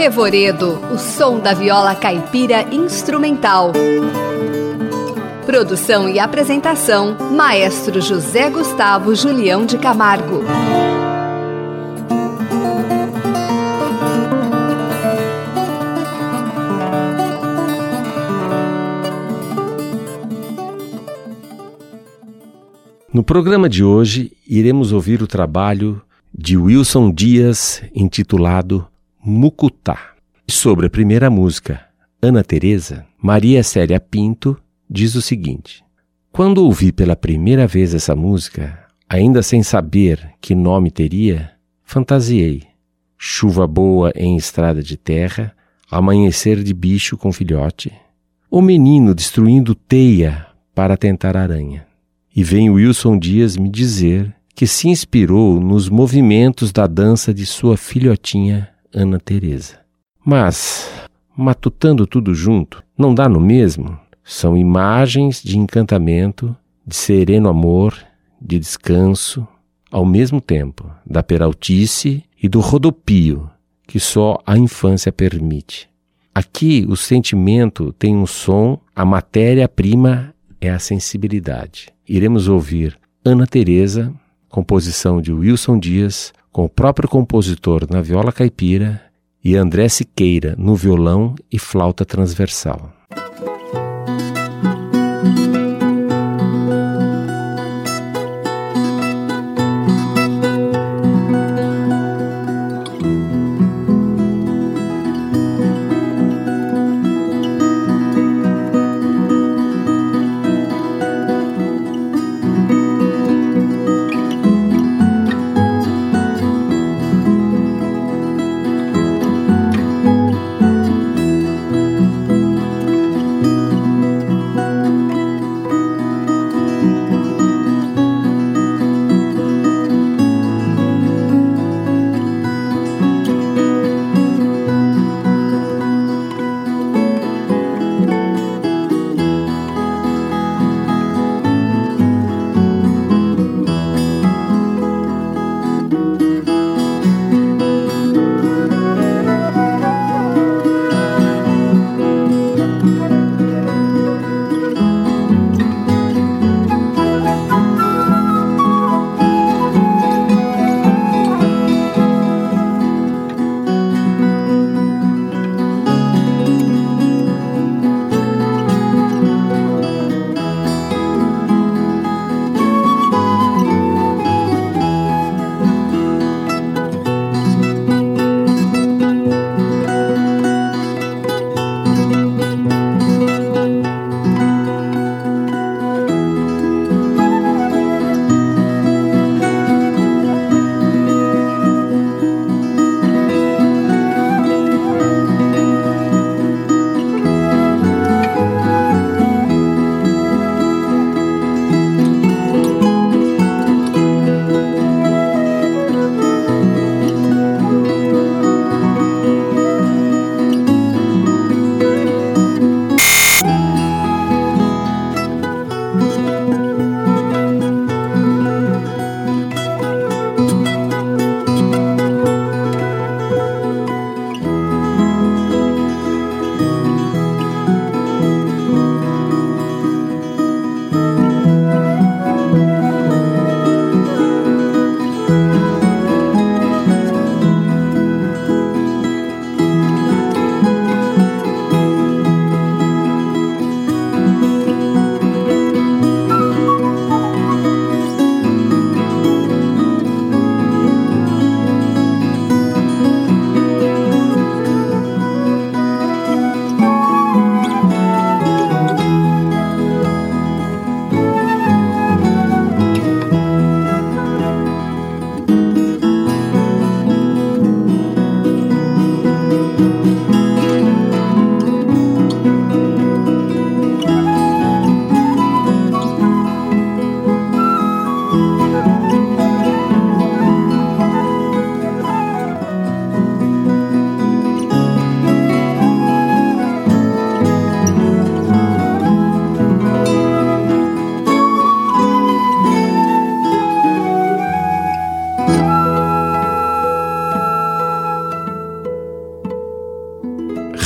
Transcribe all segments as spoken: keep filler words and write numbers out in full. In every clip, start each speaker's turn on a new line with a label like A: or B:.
A: Revoredo, o som da viola caipira instrumental. Produção e apresentação, Maestro José Gustavo Julião de Camargo.
B: No programa de hoje, iremos ouvir o trabalho de Wilson Dias, intitulado Mucutá. Sobre a primeira música, Ana Teresa, Maria Célia Pinto diz o seguinte: quando ouvi pela primeira vez essa música, ainda sem saber que nome teria, fantasiei. Chuva boa em estrada de terra, amanhecer de bicho com filhote, o menino destruindo teia para tentar aranha. E vem Wilson Dias me dizer que se inspirou nos movimentos da dança de sua filhotinha Ana Teresa. Mas, matutando tudo junto, não dá no mesmo? São imagens de encantamento, de sereno amor, de descanso, ao mesmo tempo, da peraltice e do rodopio que só a infância permite. Aqui o sentimento tem um som, a matéria-prima é a sensibilidade. Iremos ouvir Ana Teresa, composição de Wilson Dias, com o próprio compositor na viola caipira e André Siqueira no violão e flauta transversal.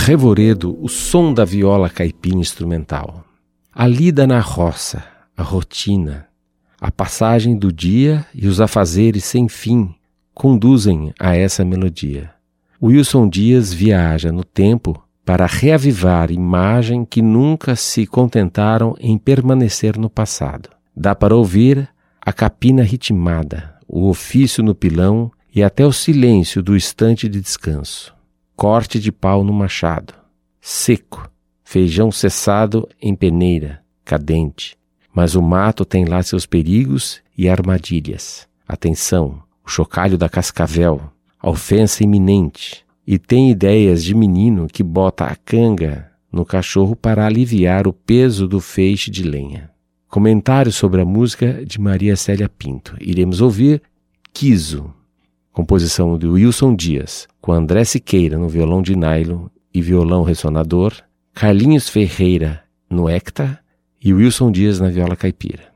B: Revoredo, o som da viola caipira instrumental. A lida na roça, a rotina, a passagem do dia e os afazeres sem fim conduzem a essa melodia. Wilson Dias viaja no tempo para reavivar imagens que nunca se contentaram em permanecer no passado. Dá para ouvir a capina ritmada, o ofício no pilão e até o silêncio do instante de descanso. Corte de pau no machado, seco, feijão cessado em peneira, cadente. Mas o mato tem lá seus perigos e armadilhas. Atenção, o chocalho da cascavel, a ofensa iminente. E tem ideias de menino que bota a canga no cachorro para aliviar o peso do feixe de lenha. Comentário sobre a música de Maria Célia Pinto. Iremos ouvir Quiso, composição de Wilson Dias, com André Siqueira no violão de nylon e violão ressonador, Carlinhos Ferreira no hecta e Wilson Dias na viola caipira.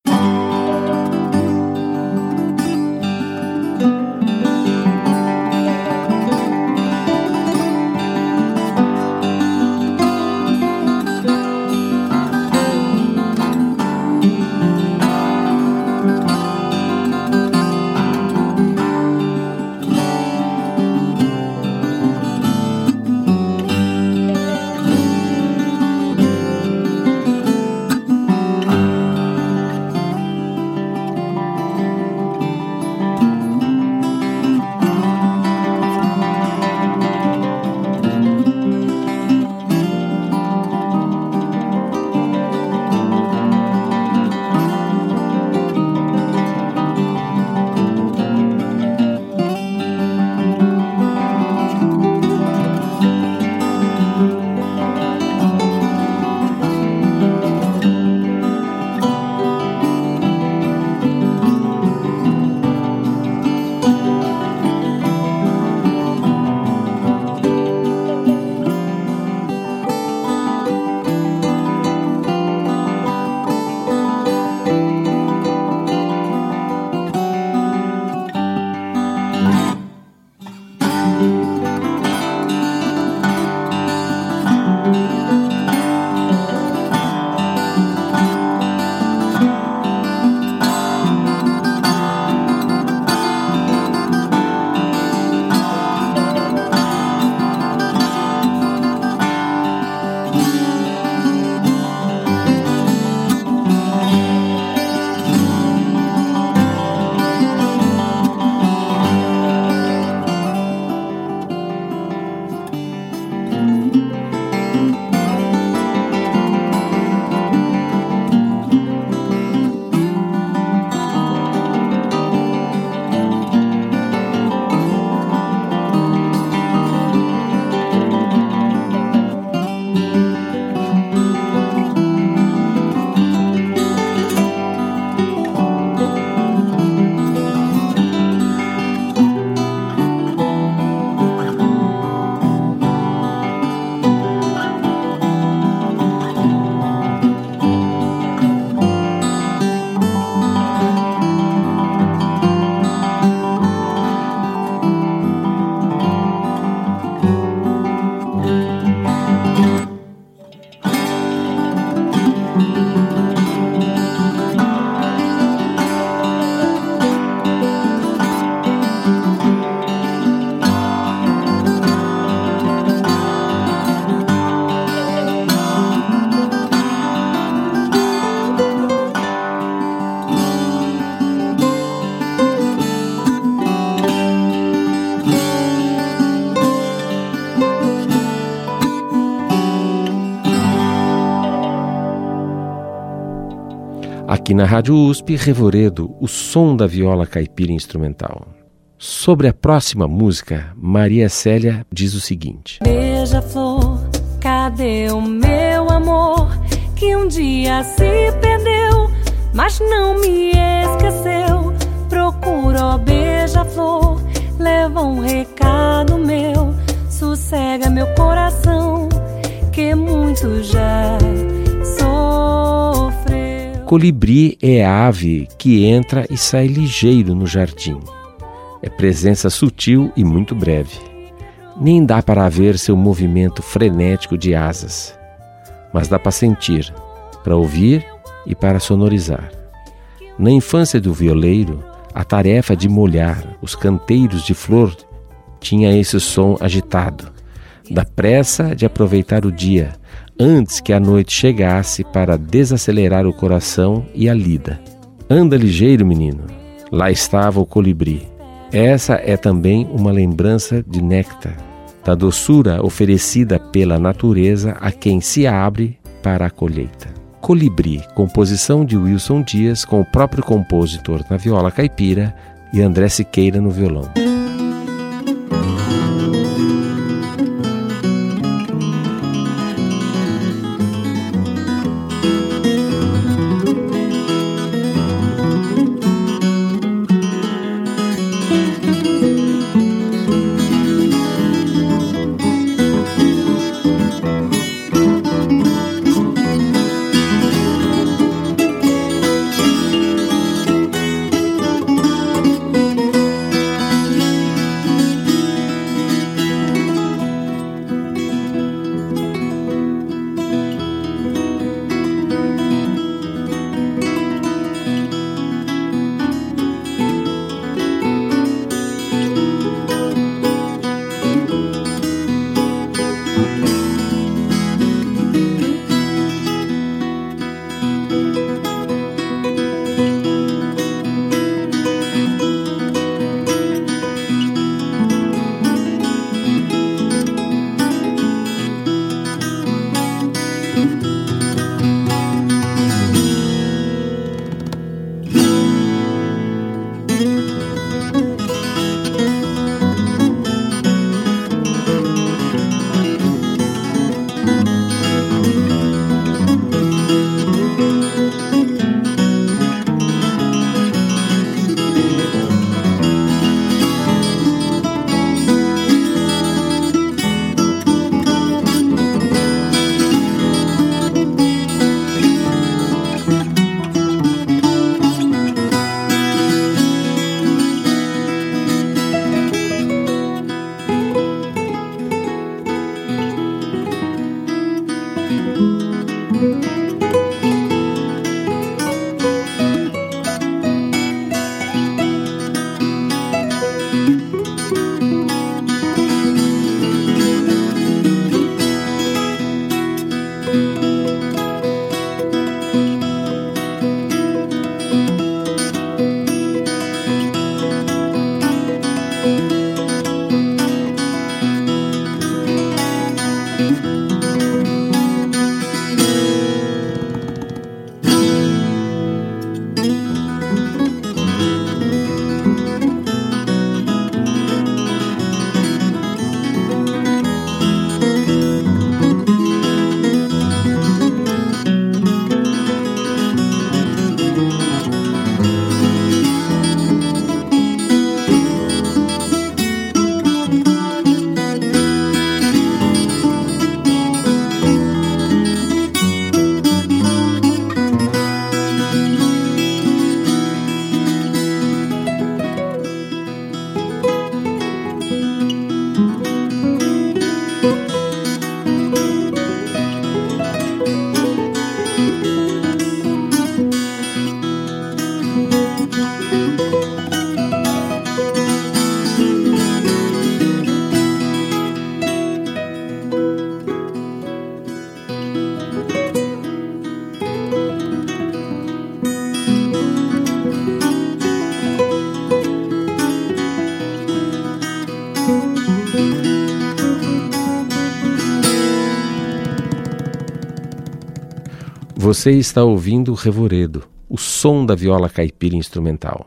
B: Aqui na Rádio U S P, Revoredo, o som da viola caipira instrumental. Sobre a próxima música, Maria Célia diz o seguinte:
C: Beija-flor, cadê o meu amor, que um dia se perdeu, mas não me esqueceu. Procuro, ó beija-flor, leva um recado meu, sossega meu coração, que muito já sofreu.
B: Colibri é a ave que entra e sai ligeiro no jardim. É presença sutil e muito breve. Nem dá para ver seu movimento frenético de asas, mas dá para sentir, para ouvir e para sonorizar. Na infância do violeiro, a tarefa de molhar os canteiros de flor tinha esse som agitado, da pressa de aproveitar o dia, antes que a noite chegasse para desacelerar o coração e a lida. Anda ligeiro, menino. Lá estava o colibri. Essa é também uma lembrança de néctar, da doçura oferecida pela natureza a quem se abre para a colheita. Colibri, composição de Wilson Dias, com o próprio compositor na viola caipira e André Siqueira no violão. Você está ouvindo o Revoredo, o som da viola caipira instrumental.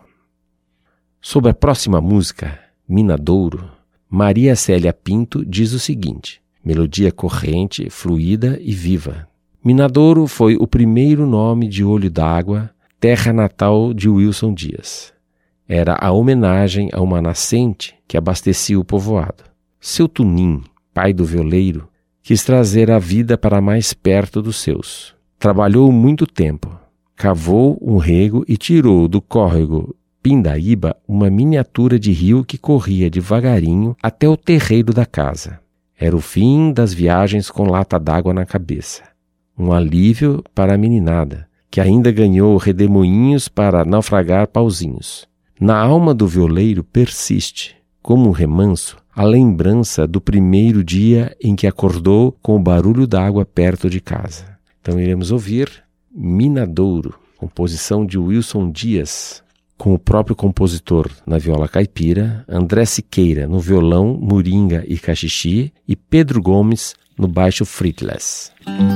B: Sobre a próxima música, Minadouro, Maria Célia Pinto diz o seguinte: melodia corrente, fluida e viva. Minadouro foi o primeiro nome de Olho d'Água, terra natal de Wilson Dias. Era a homenagem a uma nascente que abastecia o povoado. Seu Tunim, pai do violeiro, quis trazer a vida para mais perto dos seus. Trabalhou muito tempo, cavou um rego e tirou do córrego pindaíba uma miniatura de rio que corria devagarinho até o terreiro da casa. Era o fim das viagens com lata d'água na cabeça. Um alívio para a meninada, que ainda ganhou redemoinhos para naufragar pauzinhos. Na alma do violeiro persiste, como um remanso, a lembrança do primeiro dia em que acordou com o barulho d'água perto de casa. Então iremos ouvir Minadouro, composição de Wilson Dias, com o próprio compositor na viola caipira, André Siqueira no violão, muringa e cachixi e Pedro Gomes no baixo fretless.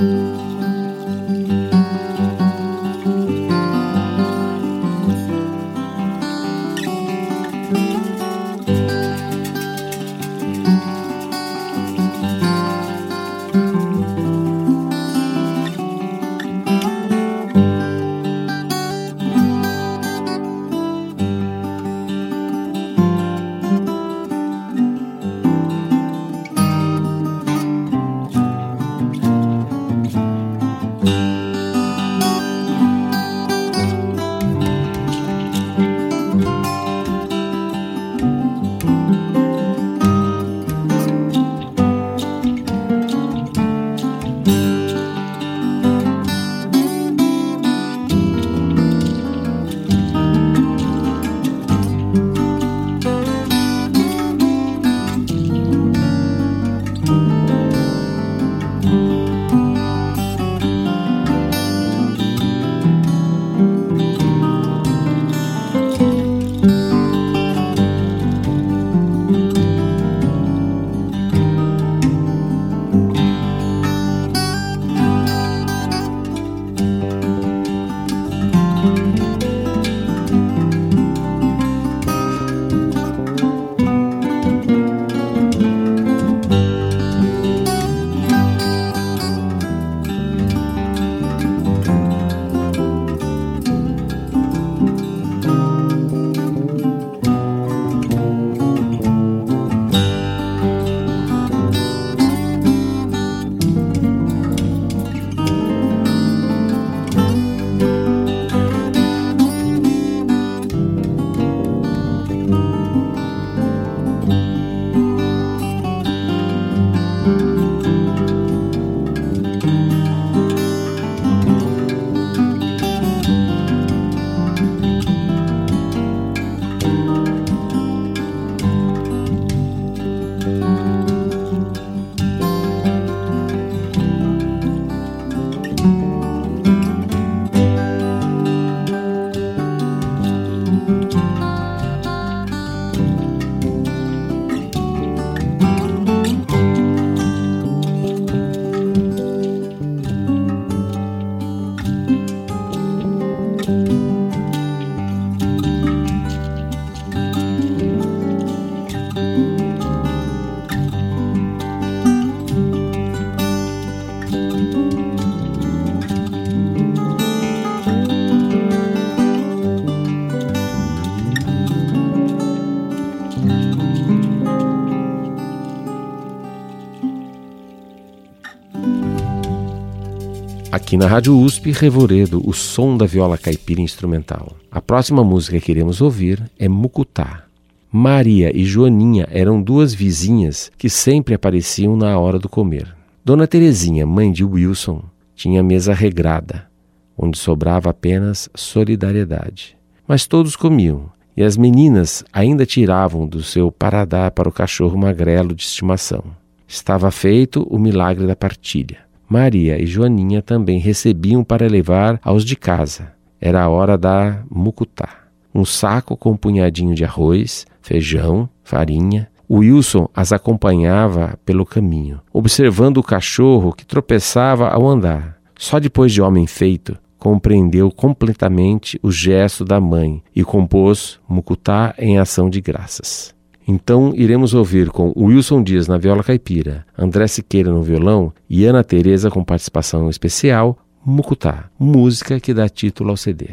B: Aqui na Rádio U S P, Revoredo, o som da viola caipira instrumental. A próxima música que iremos ouvir é Mucutá. Maria e Joaninha eram duas vizinhas que sempre apareciam na hora do comer. Dona Terezinha, mãe de Wilson, tinha mesa regrada, onde sobrava apenas solidariedade. Mas todos comiam, e as meninas ainda tiravam do seu paradar para o cachorro magrelo de estimação. Estava feito o milagre da partilha. Maria e Joaninha também recebiam para levar aos de casa. Era a hora da mucutá. Um saco com um punhadinho de arroz, feijão, farinha. O Wilson as acompanhava pelo caminho, observando o cachorro que tropeçava ao andar. Só depois de homem feito, compreendeu completamente o gesto da mãe e compôs Mucutá em ação de graças. Então iremos ouvir com Wilson Dias na viola caipira, André Siqueira no violão e Ana Tereza com participação especial, Mucutá, música que dá título ao C D.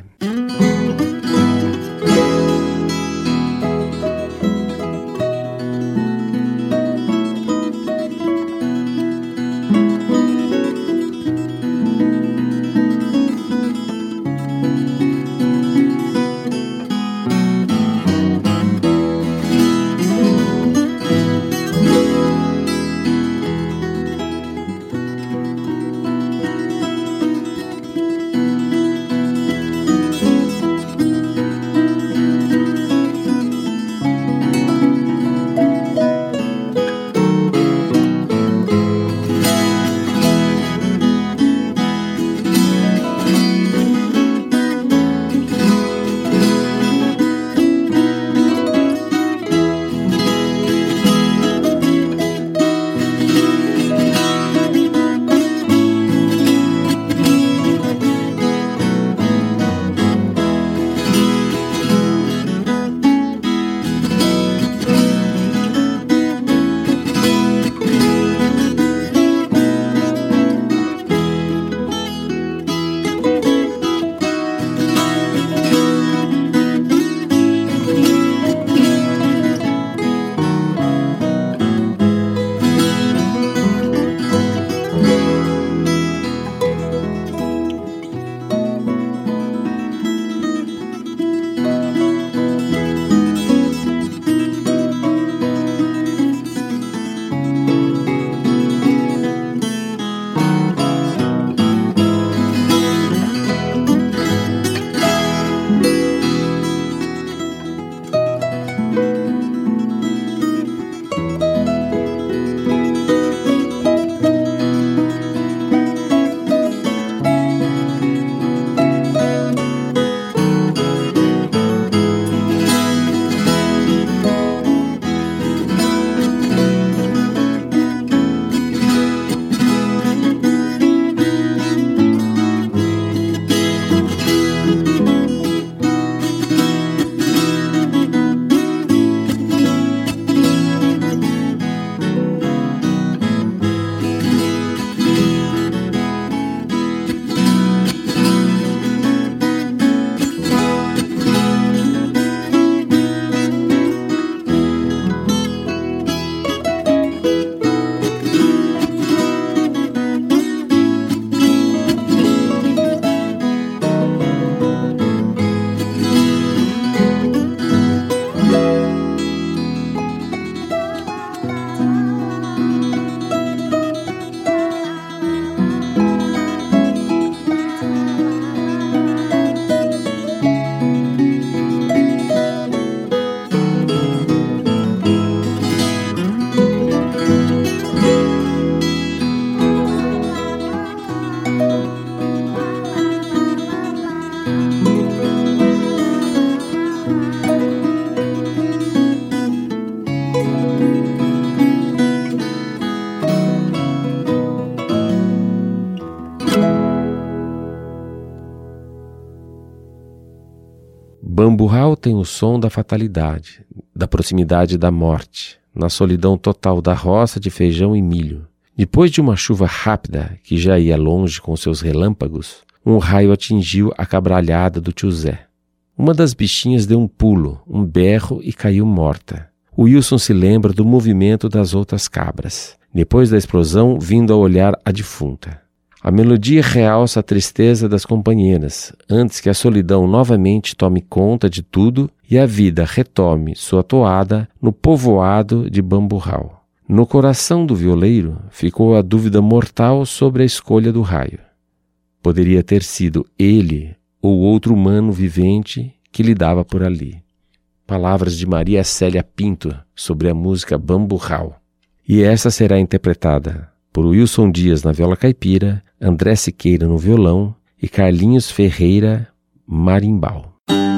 B: Bamburral tem o som da fatalidade, da proximidade da morte, na solidão total da roça de feijão e milho. Depois de uma chuva rápida, que já ia longe com seus relâmpagos, um raio atingiu a cabralhada do tio Zé. Uma das bichinhas deu um pulo, um berro e caiu morta. O Wilson se lembra do movimento das outras cabras, depois da explosão vindo a olhar a defunta. A melodia realça a tristeza das companheiras, antes que a solidão novamente tome conta de tudo e a vida retome sua toada no povoado de Bamburral. No coração do violeiro ficou a dúvida mortal sobre a escolha do raio. Poderia ter sido ele ou outro humano vivente que lidava por ali. Palavras de Maria Célia Pinto sobre a música Bamburral. E essa será interpretada por Wilson Dias na viola caipira, André Siqueira no violão e Carlinhos Ferreira marimbau.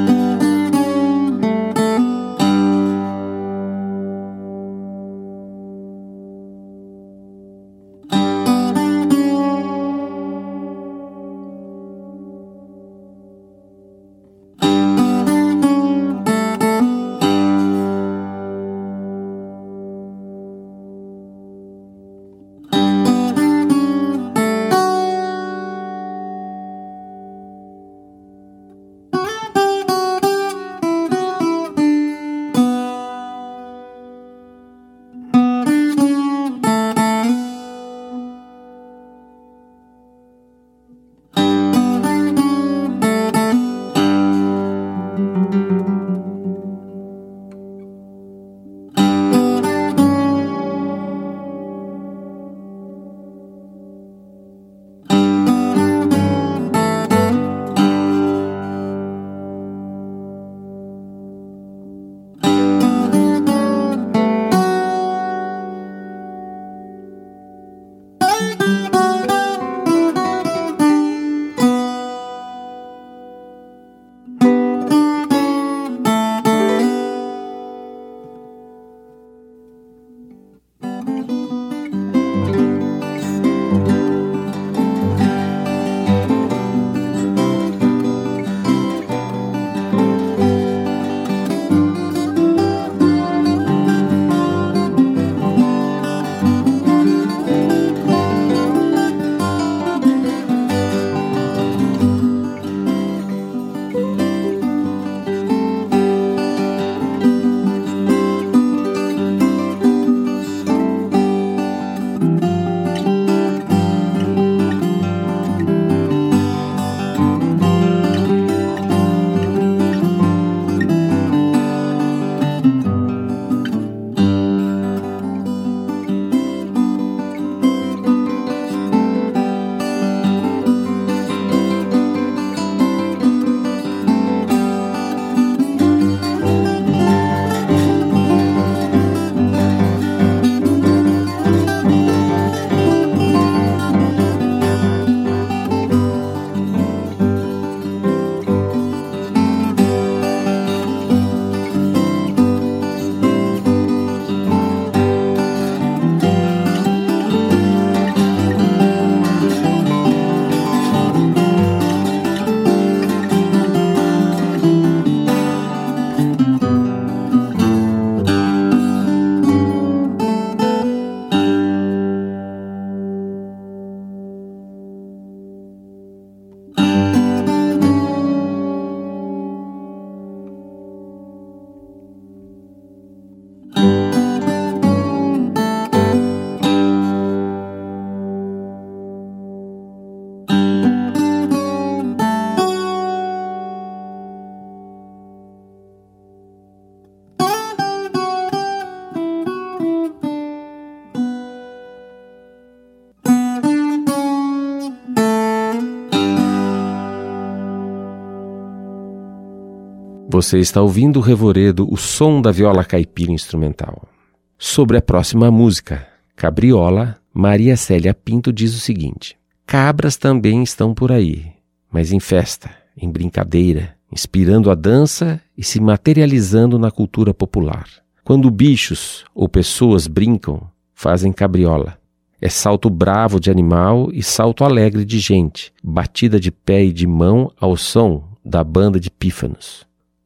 B: Você está ouvindo o Revoredo, o som da viola caipira instrumental. Sobre a próxima música, Cabriola, Maria Célia Pinto diz o seguinte: cabras também estão por aí, mas em festa, em brincadeira, inspirando a dança e se materializando na cultura popular. Quando bichos ou pessoas brincam, fazem cabriola. É salto bravo de animal e salto alegre de gente, batida de pé e de mão ao som da banda de pífanos.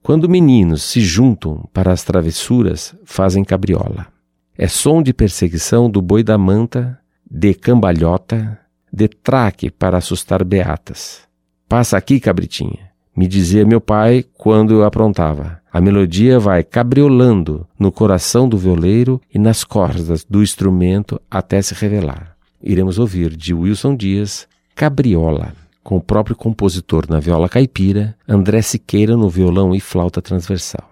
B: Quando meninos se juntam para as travessuras, fazem cabriola. É som de perseguição do boi da manta, de cambalhota, de traque para assustar beatas. Passa aqui, cabritinha, me dizia meu pai quando eu aprontava. A melodia vai cabriolando no coração do violeiro e nas cordas do instrumento até se revelar. Iremos ouvir de Wilson Dias, Cabriola, com o próprio compositor na viola caipira, André Siqueira no violão e flauta transversal.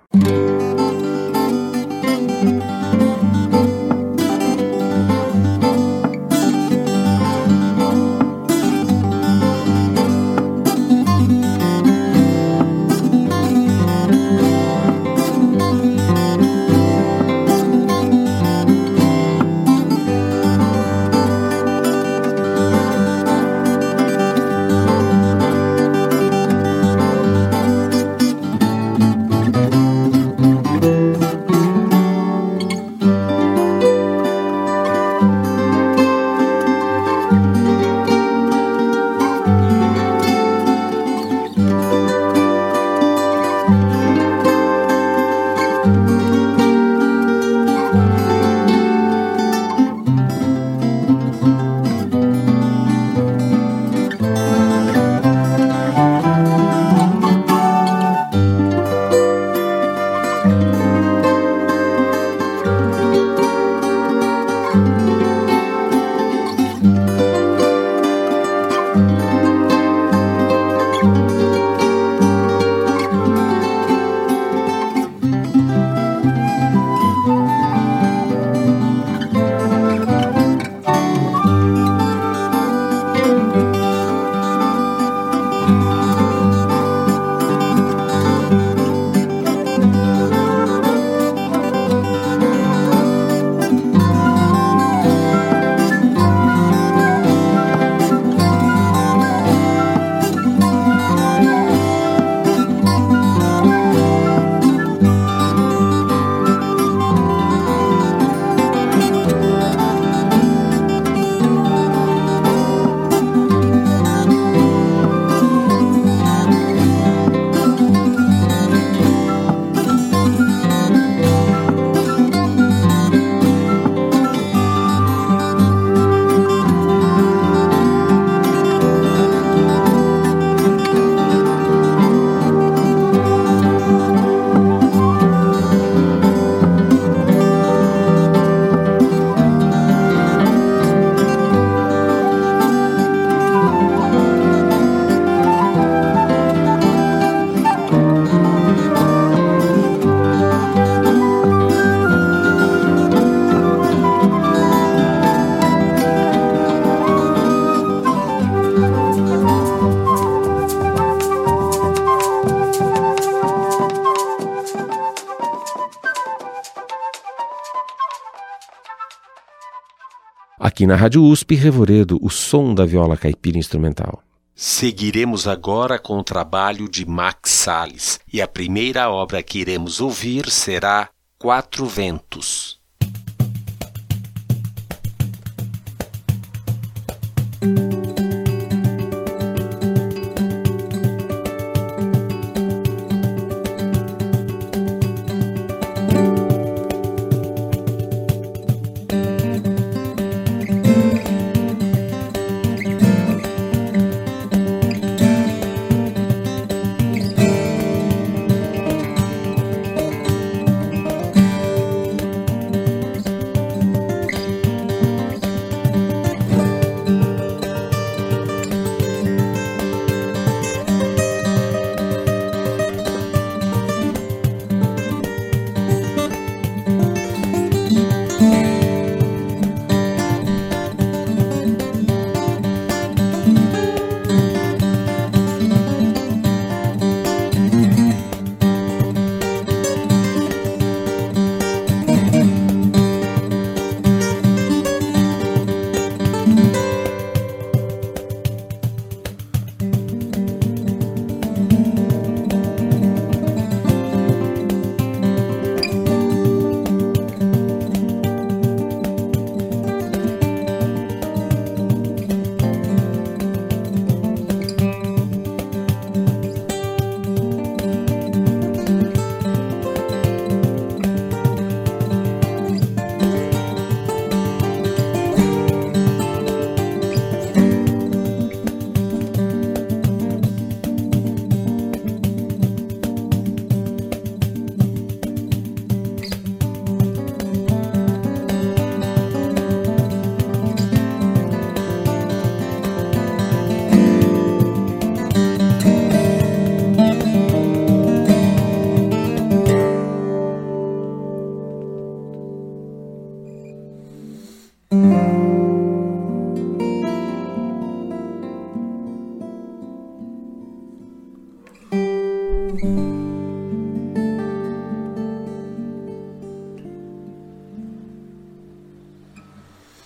B: Aqui na Rádio U S P, Revoredo, o som da viola caipira instrumental. Seguiremos agora com o trabalho de Max Salles, e a primeira obra que iremos ouvir será Quatro Ventos.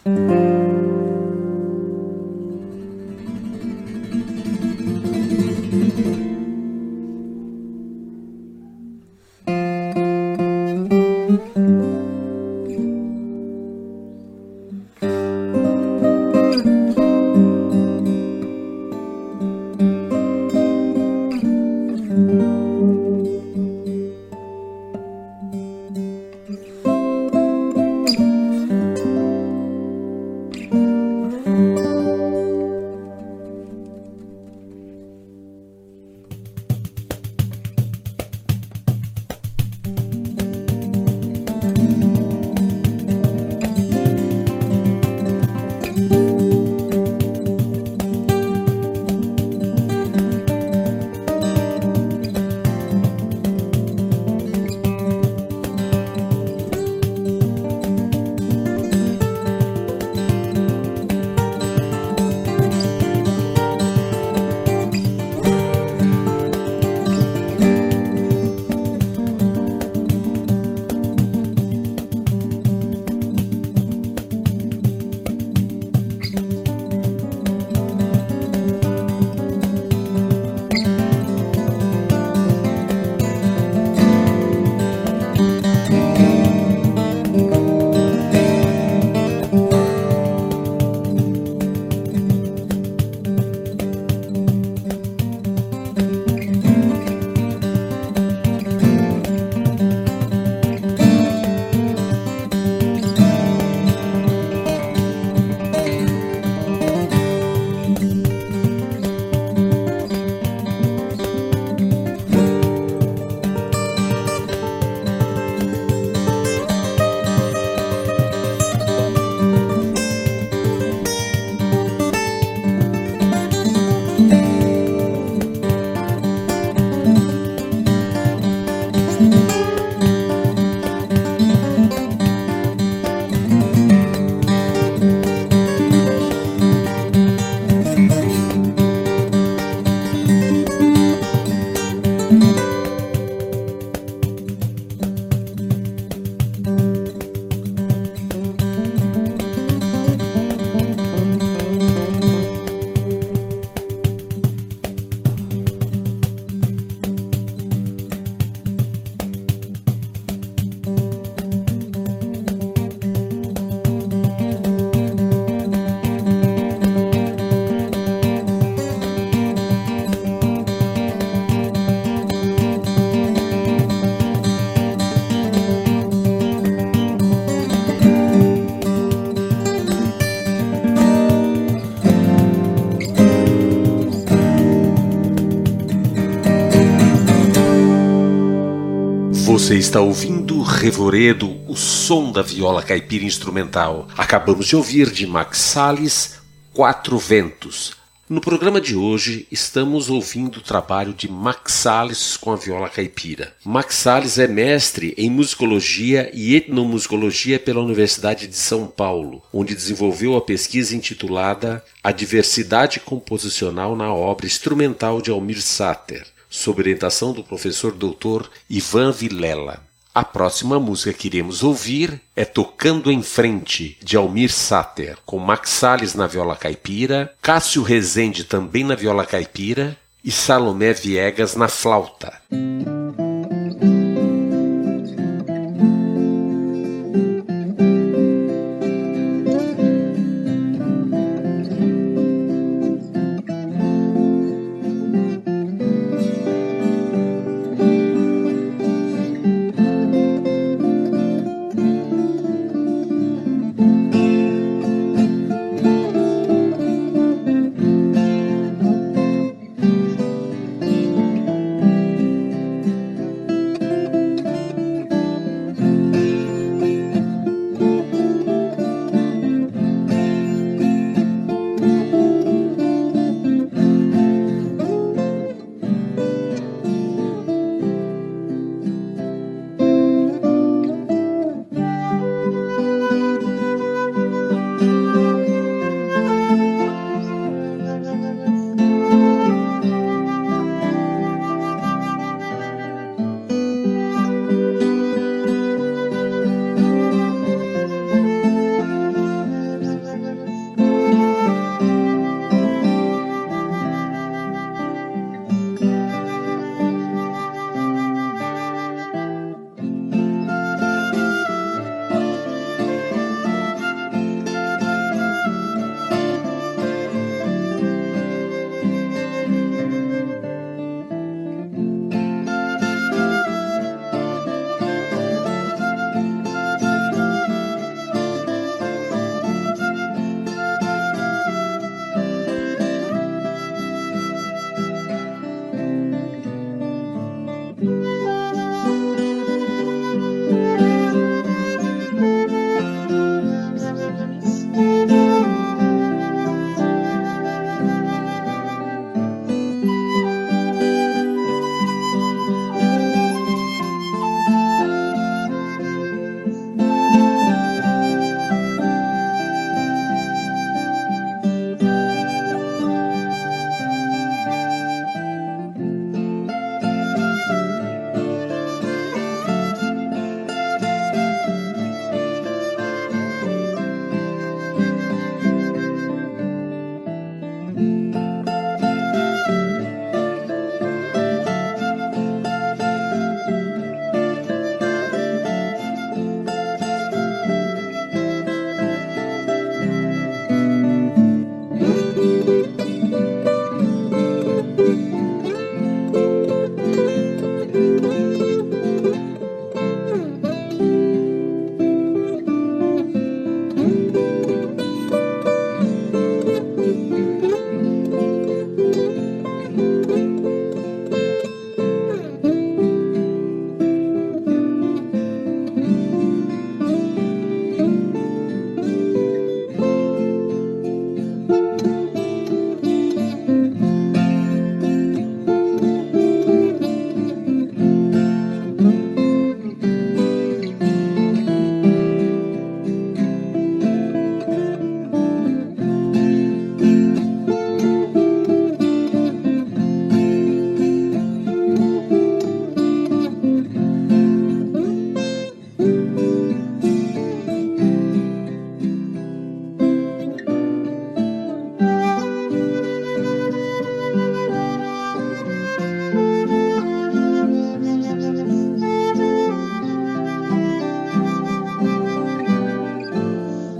B: Você está ouvindo Revoredo, o som da viola caipira instrumental. Acabamos de ouvir de Max Salles, Quatro Ventos. No programa de hoje, estamos ouvindo o trabalho de Max Salles com a viola caipira. Max Salles é mestre em musicologia e etnomusicologia pela Universidade de São Paulo, onde desenvolveu a pesquisa intitulada A Diversidade Composicional na Obra Instrumental de Almir Sater, sob orientação do professor doutor Ivan Vilela. A próxima música que iremos ouvir é Tocando em Frente, de Almir Sater, com Max Salles na viola caipira, Cássio Rezende também na viola caipira e Salomé Viegas na flauta.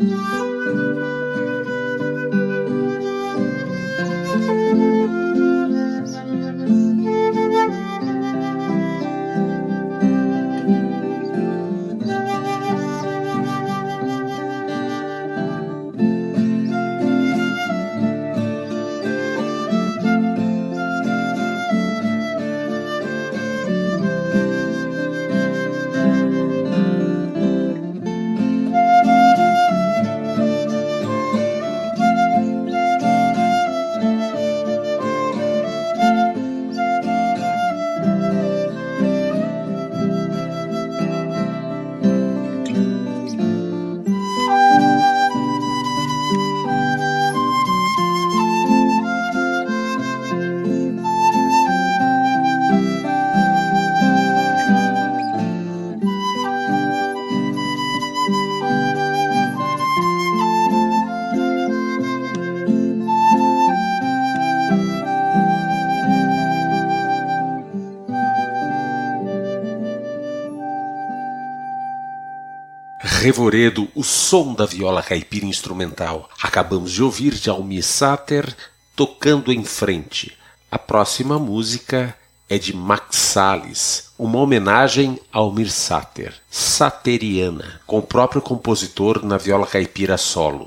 B: Revoredo, o som da viola caipira instrumental. Acabamos de ouvir de Almir Sater, Tocando em Frente. A próxima música é de Max Salles, uma homenagem a Almir Sater, Sateriana, com o próprio compositor na viola caipira solo.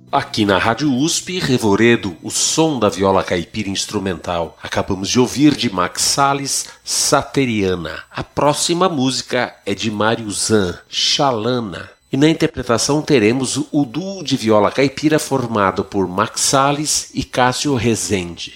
B: Aqui na Rádio U S P, Revoredo, o som da viola caipira instrumental. Acabamos de ouvir de Max Salles, Sateriana. A próxima música é de Mário Zan, Xalana. E na interpretação teremos o duo de viola caipira formado por Max Salles e Cássio Rezende.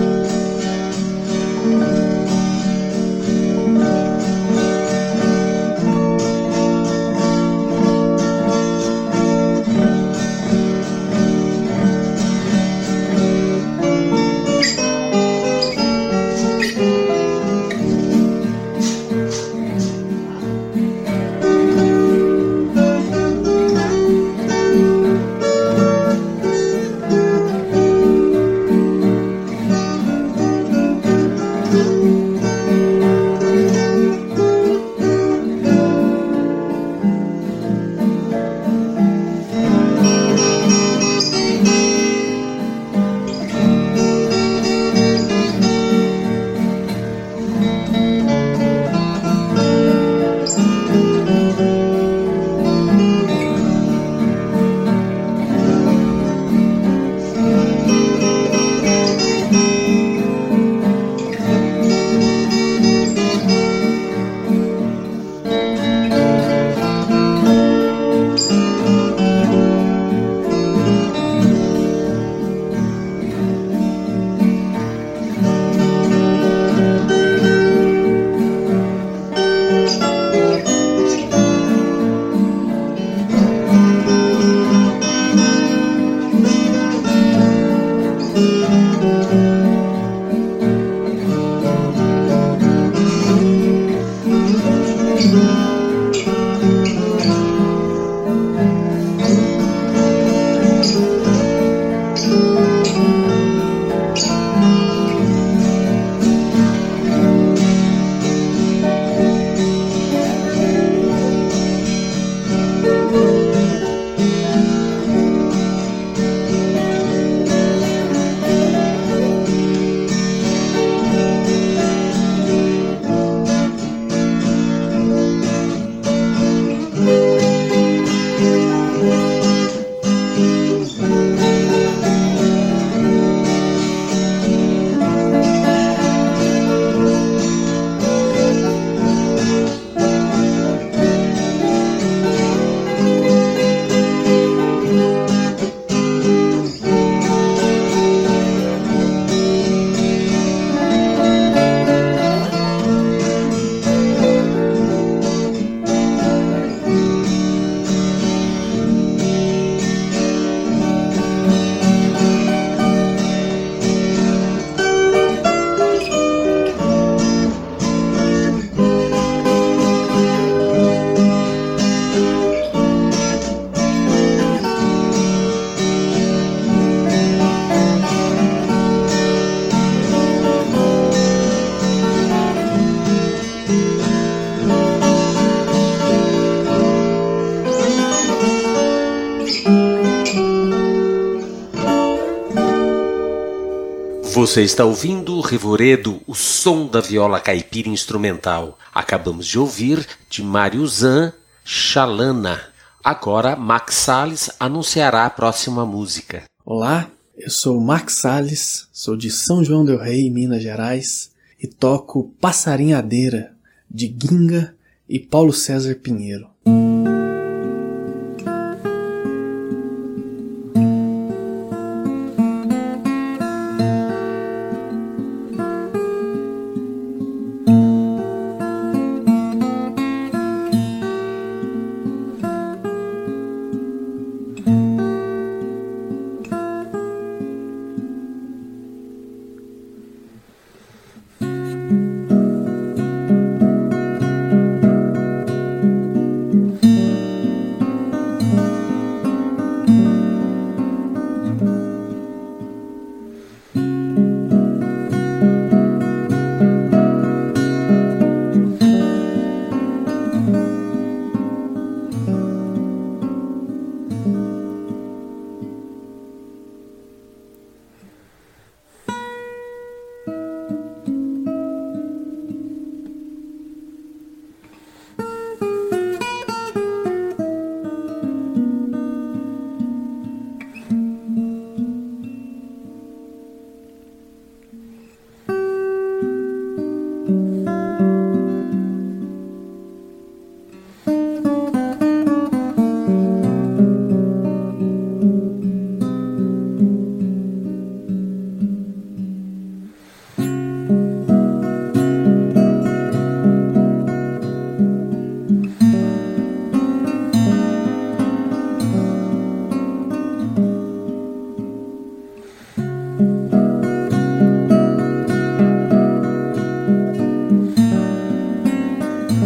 B: Você está ouvindo Revoredo, o som da viola caipira instrumental. Acabamos de ouvir de Mário Zan, Xalana. Agora, Max Salles anunciará a próxima música.
D: Olá, eu sou Max Salles, sou de São João del Rei, Minas Gerais, e toco Passarinhadeira, de Ginga e Paulo César Pinheiro.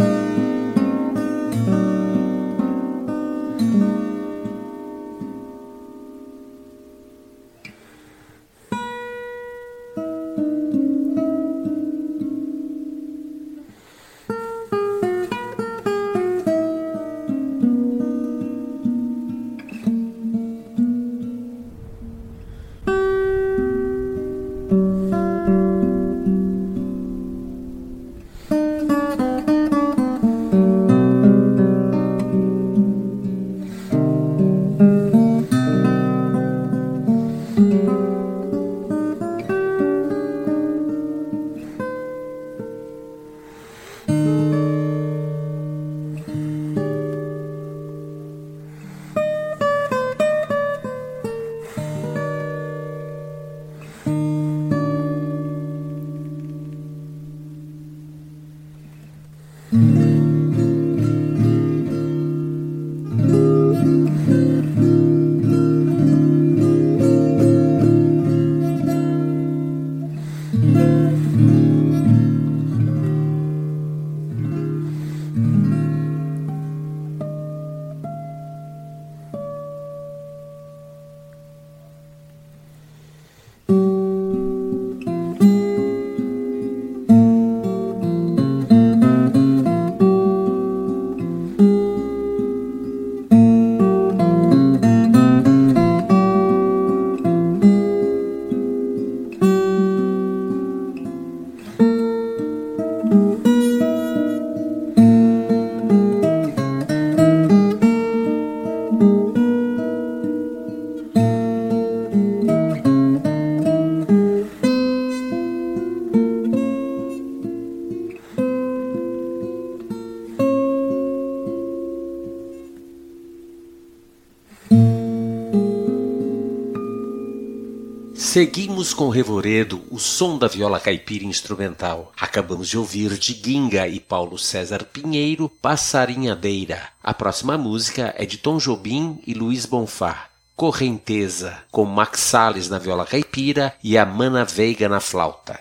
B: Seguimos com Revoredo, o som da viola caipira instrumental. Acabamos de ouvir de Ginga e Paulo César Pinheiro, Passarinhadeira. A próxima música é de Tom Jobim e Luiz Bonfá, Correnteza, com Max Salles na viola caipira e Amana Veiga na flauta.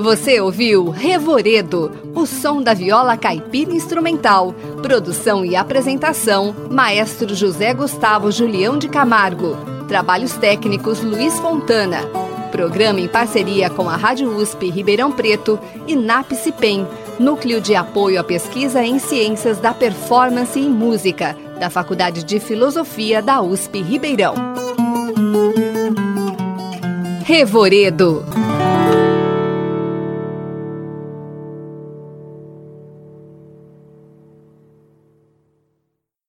A: Você ouviu Revoredo, o som da viola caipira instrumental. Produção e apresentação, Maestro José Gustavo Julião de Camargo. Trabalhos técnicos, Luiz Fontana. Programa em parceria com a Rádio U S P Ribeirão Preto e NAPCIPEM, Núcleo de Apoio à Pesquisa em Ciências da Performance e Música, da Faculdade de Filosofia da U S P Ribeirão. Revoredo.